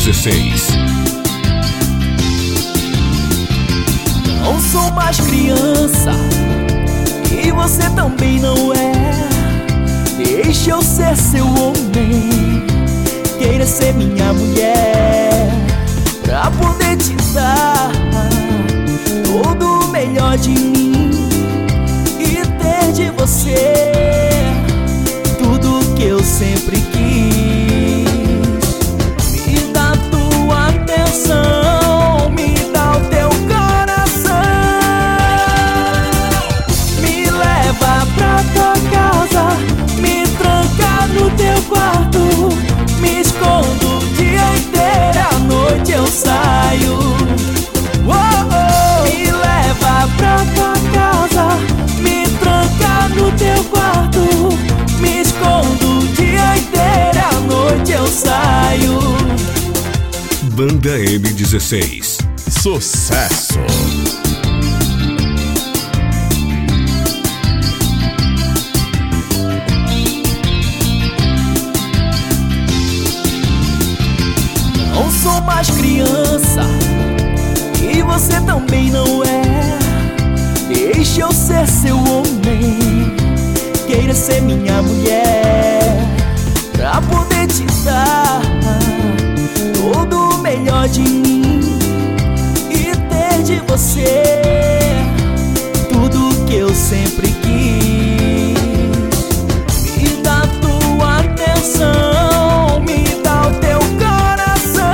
M16. Não sou mais criança e você também não é. Deixa eu ser seu homem, queira ser minha mulher, pra poder te dar todo o melhor de mim e ter de você tudo que eu sempre quis. Me dá tua atenção, me dá o teu coração, me leva pra tua casa, me tranca no teu quarto, me escondo o dia inteiro, à noite eu saio. Me leva pra tua casa, me tranca no teu quarto, me escondo o dia inteiro, à noite eu saio. Banda M16. Sucesso! Não sou mais criança e você também não é. Deixa eu ser seu homem, queira ser minha mulher, pra poder te dar todo o melhor de mim e ter de você tudo que eu sempre quis. Me dá tua atenção, me dá o teu coração,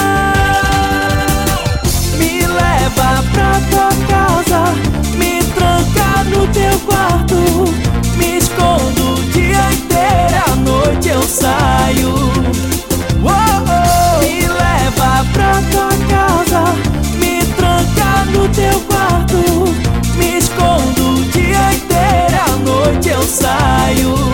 me leva pra tua casa, me tranca no teu quarto, me escondo o dia inteiro, à noite eu saio. Me leva pra tua casa, me tranca no teu quarto, me escondo o dia inteiro, à noite eu saio.